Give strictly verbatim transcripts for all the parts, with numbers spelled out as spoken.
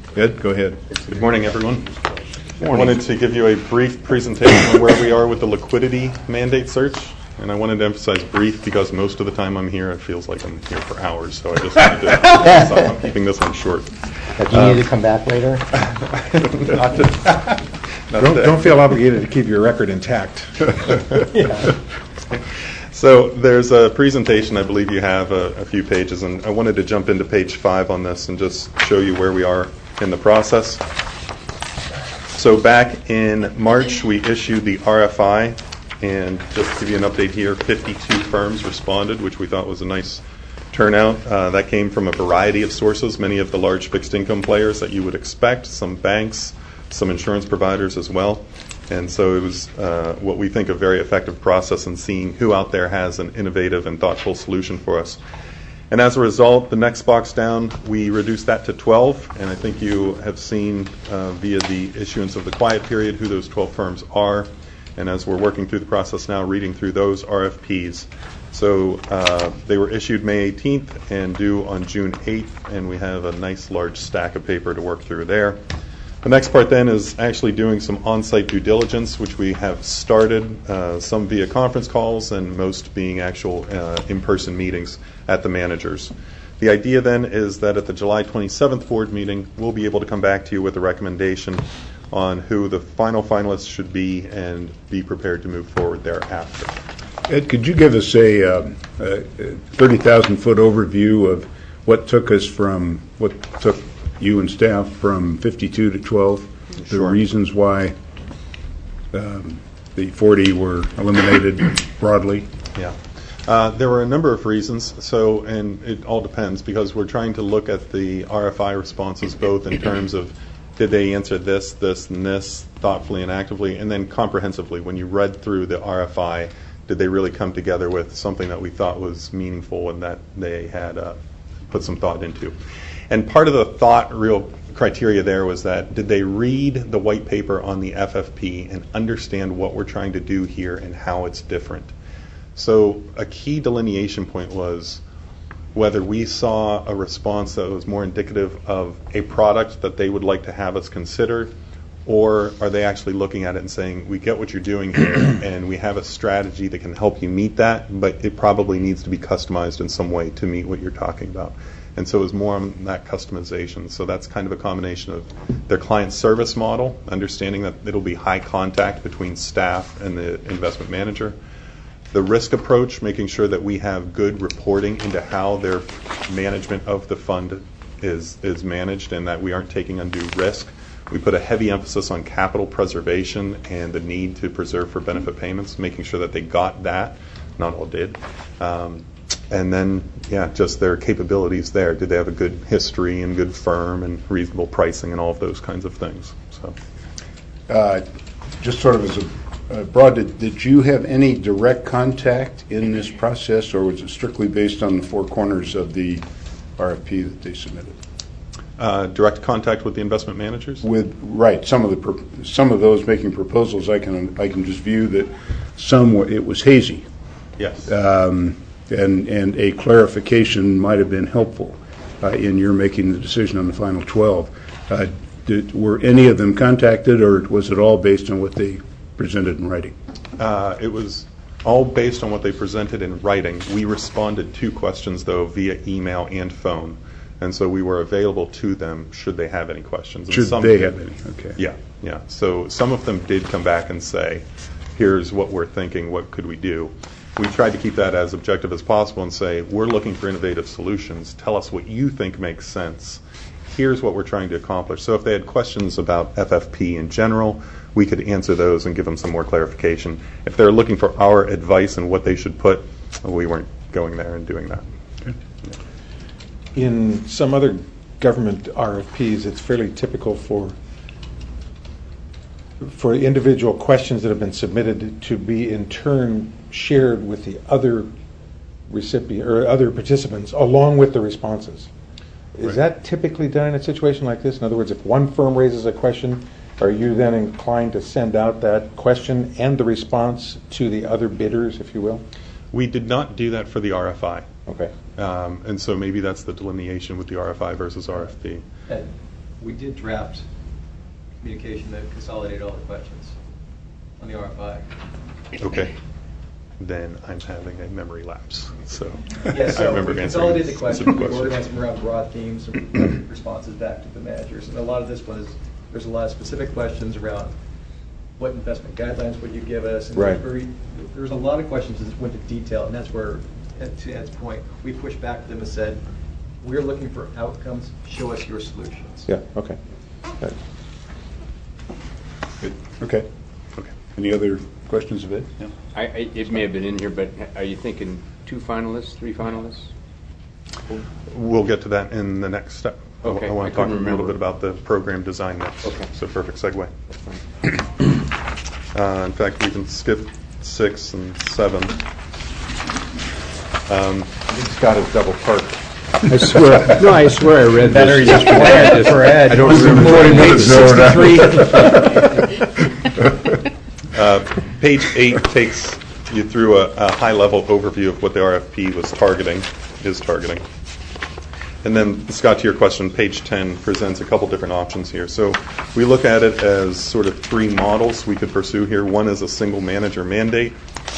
Ed, go ahead. Good morning, everyone. I wanted to give you a brief presentation on where we are with the liquidity mandate search. And I wanted to emphasize brief because most of the time I'm here, it feels like I'm here for hours. So I just wanted to, so I'm keeping this one short. Do you um, need to come back later? not to, not don't, don't feel obligated to keep your record intact. Yeah. So there's a presentation, I believe you have a, a few pages, and I wanted to jump into page five on this and just show you where we are in the process. So back in March, we issued the R F I, and just to give you an update here, fifty-two firms responded, which we thought was a nice turnout. Uh, that came from a variety of sources, many of the large fixed income players that you would expect, some banks, some insurance providers as well. And so it was uh, what we think a very effective process in seeing who out there has an innovative and thoughtful solution for us. And as a result, the next box down, we reduced that to twelve. And I think you have seen uh, via the issuance of the quiet period who those twelve firms are. And as we're working through the process now, reading through those R F Ps. So uh, they were issued May eighteenth and due on June eighth. And we have a nice large stack of paper to work through there. The next part then is actually doing some on-site due diligence, which we have started, uh, some via conference calls and most being actual uh, in-person meetings at the managers. The idea then is that at the July twenty-seventh board meeting, we'll be able to come back to you with a recommendation on who the final finalists should be and be prepared to move forward thereafter. Ed, could you give us a, uh, a thirty thousand foot overview of what took us from, what took you and staff from fifty-two to twelve, the Sure. reasons why um, the forty were eliminated broadly? Yeah. Uh, there were a number of reasons, so, and it all depends because we're trying to look at the R F I responses both in terms of did they answer this, this, and this thoughtfully and actively, and then comprehensively. When you read through the R F I, did they really come together with something that we thought was meaningful and that they had uh, put some thought into? And part of the thought real criteria there was that did they read the white paper on the F F P and understand what we're trying to do here and how it's different? So a key delineation point was whether we saw a response that was more indicative of a product that they would like to have us consider, or are they actually looking at it and saying, we get what you're doing here and we have a strategy that can help you meet that, but it probably needs to be customized in some way to meet what you're talking about. And so it was more on that customization. So that's kind of a combination of their client service model, understanding that it'll be high contact between staff and the investment manager. The risk approach, making sure that we have good reporting into how their management of the fund is, is managed and that we aren't taking undue risk. We put a heavy emphasis on capital preservation and the need to preserve for benefit payments, making sure that they got that. Not all did. Um, And then, yeah, just their capabilities there. Did they have a good history and good firm and reasonable pricing and all of those kinds of things? So, uh, just sort of as a uh, broad, did, did you have any direct contact in this process, or was it strictly based on the four corners of the R F P that they submitted? Uh, direct contact with the investment managers? With right, some of the pro- some of those making proposals, I can I can just view that some were, it was hazy. Yes. Um, And, and a clarification might have been helpful uh, in your making the decision on the final twelve. Uh, did, were any of them contacted, or was it all based on what they presented in writing? Uh, it was all based on what they presented in writing. We responded to questions, though, via email and phone. And so we were available to them should they have any questions. And should some they did. have any? Okay. Yeah, yeah. So some of them did come back and say, here's what we're thinking, what could we do? We tried to keep that as objective as possible and say, we're looking for innovative solutions. Tell us what you think makes sense. Here's what we're trying to accomplish. So if they had questions about F F P in general, we could answer those and give them some more clarification. If they're looking for our advice and what they should put, we weren't going there and doing that. Okay. Yeah. In some other government R F Ps, it's fairly typical for for individual questions that have been submitted to be in turn shared with the other recipient or other participants along with the responses. Is Right. that typically done in a situation like this? In other words, if one firm raises a question, are you then inclined to send out that question and the response to the other bidders, if you will? We did not do that for the R F I. Okay. Um, and so maybe that's the delineation with the R F I versus R F P. Ed, we did draft communication that consolidated all the questions on the R F I. Okay. Then I'm having a memory lapse. So Yeah, I so remember we answering consolidated the questions, specific we questions. organized them around broad themes and responses back to the managers. And a lot of this was, there's a lot of specific questions around what investment guidelines would you give us? And Right. very- There was a lot of questions that went to detail, and that's where, to Ed's point, we pushed back to them and said, we're looking for outcomes, show us your solutions. Yeah, okay. Right. Good. Okay. Okay. Any other questions of Ed? Yeah. I, I, it may have been in here, but are you thinking two finalists, three finalists? We'll get to that in the next step. I- Okay, I I want to talk a couldn't little remember. bit about the program design next. Okay. So perfect segue. That's fine. Uh, in fact, we can skip six and seven. Um, Scott is double parked. I swear, no, I swear I read Better this. just plan it for Ed. I don't remember. forty minutes Uh, Page eight takes you through a, a high-level overview of what the R F P was targeting, is targeting. And then, Scott, to your question, page ten presents a couple different options here. So we look at it as sort of three models we could pursue here. One is a single manager mandate,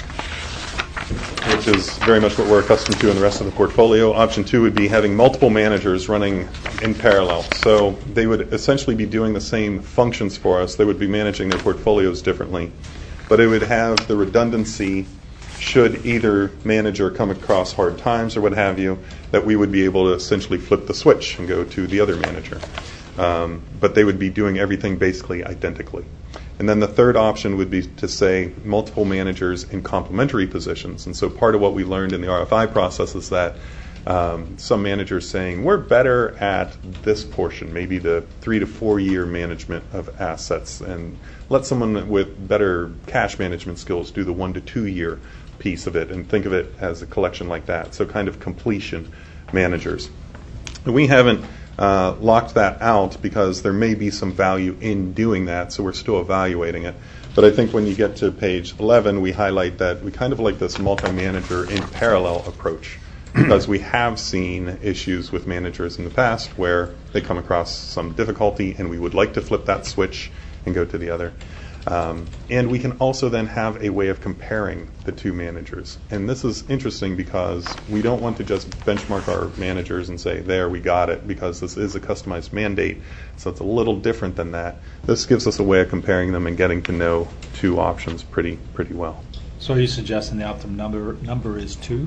which is very much what we're accustomed to in the rest of the portfolio. Option two would be having multiple managers running in parallel. So they would essentially be doing the same functions for us. They would be managing their portfolios differently. But it would have the redundancy should either manager come across hard times or what have you, that we would be able to essentially flip the switch and go to the other manager. Um, but they would be doing everything basically identically. And then the third option would be to say multiple managers in complementary positions. And so part of what we learned in the R F I process is that um, some managers saying, we're better at this portion, maybe the three to four year management of assets, and let someone with better cash management skills do the one to two year piece of it, and think of it as a collection like that. So kind of completion managers. And we haven't uh, locked that out because there may be some value in doing that, so we're still evaluating it. But I think when you get to page eleven, we highlight that we kind of like this multi-manager in parallel approach, because we have seen issues with managers in the past where they come across some difficulty and we would like to flip that switch and go to the other. Um, and we can also then have a way of comparing the two managers. And this is interesting because we don't want to just benchmark our managers and say, there, we got it, because this is a customized mandate. So it's a little different than that. This gives us a way of comparing them and getting to know two options pretty pretty well. So are you suggesting the optimum number number is two?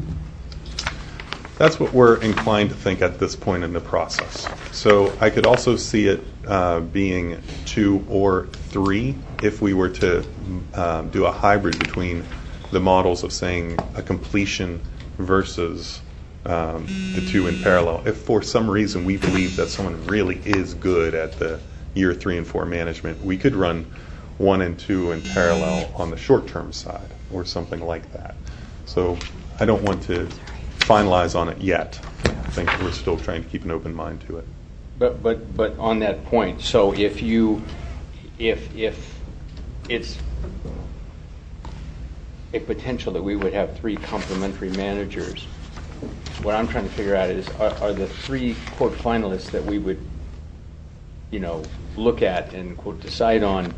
That's what we're inclined to think at this point in the process. So I could also see it uh, being two or three if we were to um, do a hybrid between the models of saying a completion versus um, the two in parallel. If for some reason we believe that someone really is good at the year three and four management, we could run one and two in parallel on the short-term side or something like that. So I don't want to finalize on it yet. I think we're still trying to keep an open mind to it. But but but on that point, so if you if if it's a potential that we would have three complementary managers, what I'm trying to figure out is are, are the three quote finalists that we would you know look at and quote decide on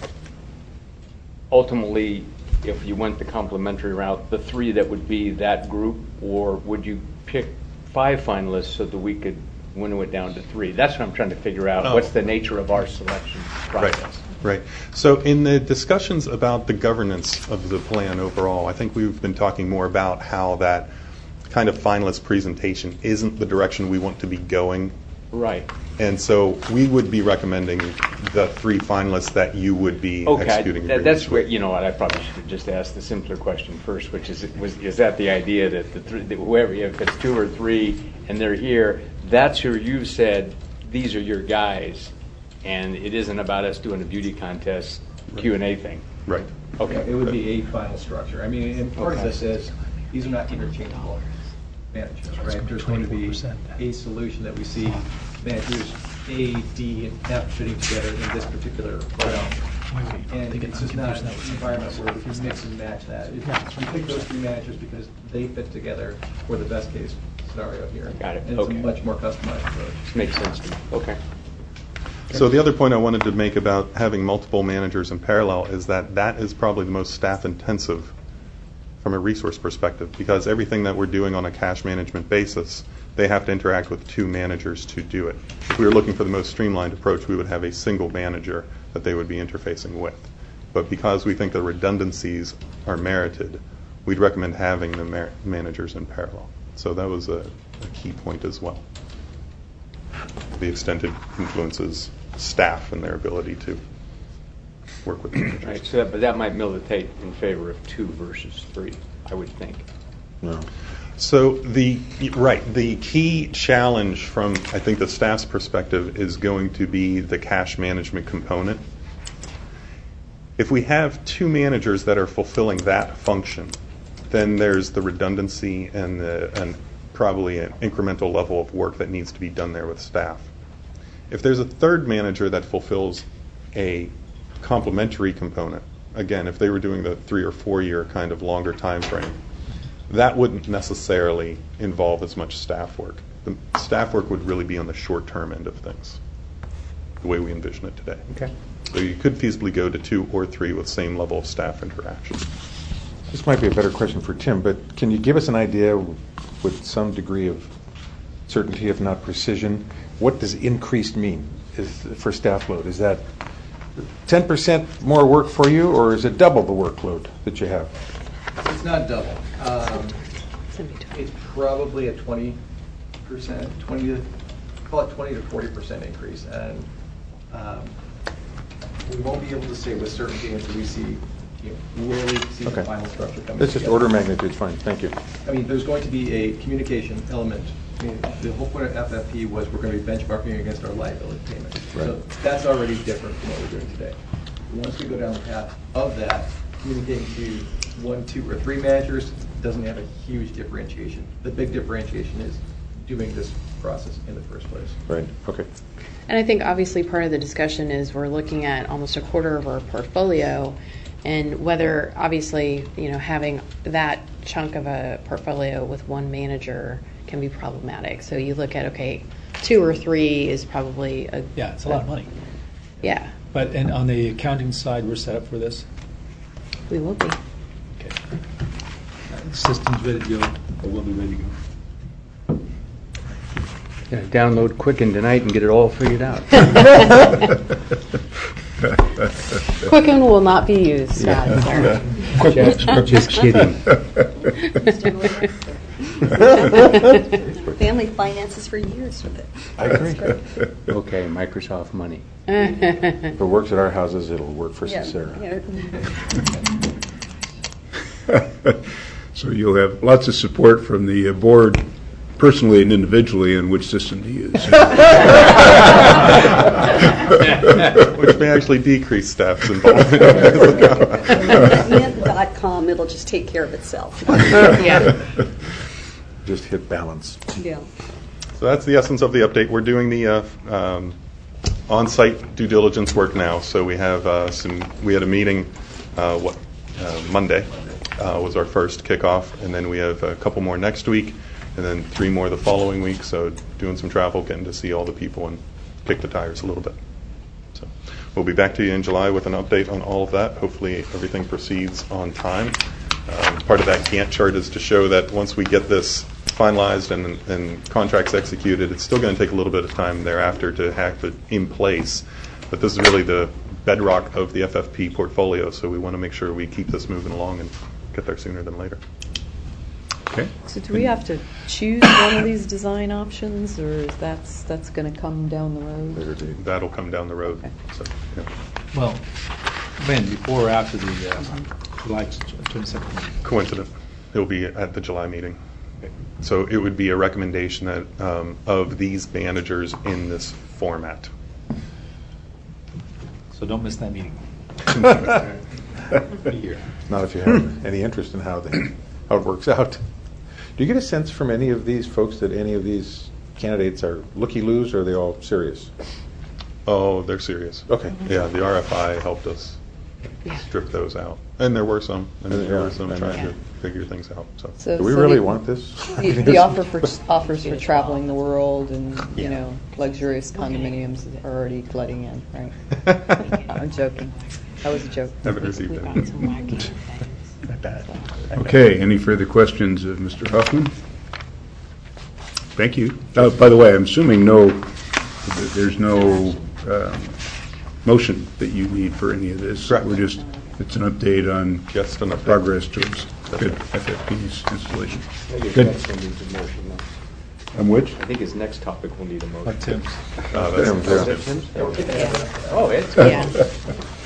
ultimately, if you went the complementary route, the three that would be that group, or would you pick five finalists so that we could winnow it down to three? That's what I'm trying to figure out. Oh. What's the nature of our selection process? Right, right. So in the discussions about the governance of the plan overall, I think we've been talking more about how that kind of finalist presentation isn't the direction we want to be going. Right. And so we would be recommending the three finalists that you would be Okay. executing That, agreements that's where with. you know what I probably should have just asked the simpler question first, which is was is that the idea that the three, that whoever if it's two or three and they're here, that's who you've said these are your guys, and it isn't about us doing a beauty contest Q and A thing. Right. Okay. It would be a final structure. I mean, and part of Okay. this is, these are not interchangeable managers, right? There's going to be a solution that we see managers A, D, and F fitting together in this particular realm. And it's just not an environment where we can mix and match that. It- We pick those three managers because they fit together for the best case scenario here. Got it. And it's a Okay. much more customized approach. Makes sense to me. Okay. So the other point I wanted to make about having multiple managers in parallel is that that is probably the most staff intensive from a resource perspective, because everything that we're doing on a cash management basis, they have to interact with two managers to do it. If we were looking for the most streamlined approach, we would have a single manager that they would be interfacing with. But because we think the redundancies are merited, we'd recommend having the mar- managers in parallel. So that was a, a key point as well. The extent it influences staff and their ability to work with the managers. Right, so that, but that might militate in favor of two versus three, I would think. No. So the right, the key challenge from I think the staff's perspective is going to be the cash management component. If we have two managers that are fulfilling that function, then there's the redundancy and the and probably an incremental level of work that needs to be done there with staff. If there's a third manager that fulfills a complementary component, again, if they were doing the three or four year kind of longer time frame, that wouldn't necessarily involve as much staff work. The staff work would really be on the short term end of things, the way we envision it today. Okay. So you could feasibly go to two or three with same level of staff interaction. This might be a better question for Tim, but can you give us an idea with some degree of certainty, if not precision, what does increased mean is for staff load? Is that ten percent more work for you, or is it double the workload that you have? It's not double. Um, It's probably a twenty percent, twenty to, call it twenty to forty percent increase. And um, we won't be able to say with certainty until we see, you know, really see Okay. the final structure coming That's just together. order of magnitude, fine, thank you. I mean, there's going to be a communication element. I mean, the whole point of F F P was we're going to be benchmarking against our liability payments. So Right. that's already different from what we're doing today. Once we go down the path of that, communicating to one, two, or three managers doesn't have a huge differentiation. The big differentiation is doing this process in the first place. Right, okay. And I think obviously part of the discussion is we're looking at almost a quarter of our portfolio, and whether obviously, you know, having that chunk of a portfolio with one manager can be problematic. So you look at, okay, two or three is probably a... Yeah, it's a lot of money. Yeah, But, and on the accounting side, we're set up for this? we will be. Okay. Uh, System's ready to go, or will be ready to go. Gonna download Quicken tonight and get it all figured out. Quicken will not be used, Scott, sorry. Just, just kidding. Family finances for years with it. I agree. Okay, Microsoft money. If it works at our houses, it'll work for Yeah, Sarah. yeah. So you'll have lots of support from the uh, board, personally and individually, in which system to use. Which may actually decrease staff's involvement. Ant dot com, it'll just take care of itself. Yeah. Just hit balance. Yeah. So that's the essence of the update. We're doing the uh, um, on-site due diligence work now. So we have uh, some. We had a meeting. Uh, what uh, Monday uh, was our first kickoff, and then we have a couple more next week, and then three more the following week. So doing some travel, getting to see all the people and kick the tires a little bit. So we'll be back to you in July with an update on all of that. Hopefully everything proceeds on time. Um, part of that Gantt chart is to show that once we get this finalized and, and contracts executed, it's still going to take a little bit of time thereafter to have it in place. But this is really the bedrock of the F F P portfolio, so we want to make sure we keep this moving along and get there sooner than later. Okay. So do we have to choose one of these design options, or is that's that's going to come down the road? Later date. That'll come down the road. Okay. So, yeah. Well, when, before or after the uh, July twenty-second meeting? Coincident. It'll be at the July meeting. So it would be a recommendation that um, of these managers in this format. So don't miss that meeting. Be here. Not if you have any interest in how, the, how it works out. Do you get a sense from any of these folks that any of these candidates are looky-loos, or are they all serious? Oh, they're serious. Okay. Yeah, the R F I helped us Yeah. strip those out. And there were some, and there Yeah, were some I trying know. to figure things out, so. So- Do we so really the- want this? The, the offer for, offers for traveling the world and, you Yeah. know, luxurious condominiums are already flooding in, right? I'm joking. That was a joke. Haven't received We've them. got some wacky things. Okay, any further questions of Mister Hoffman? Thank you. Uh, By the way, I'm assuming no, there's no um, motion that you need for any of this. Correct. We're just, it's an update on Just an update. progress towards good F F P's installation. I think his Good. next one needs a motion. though. On which? I think his next topic will need a motion. Tim's. Uh, that's- Yeah. that's- Oh, it's. Yeah.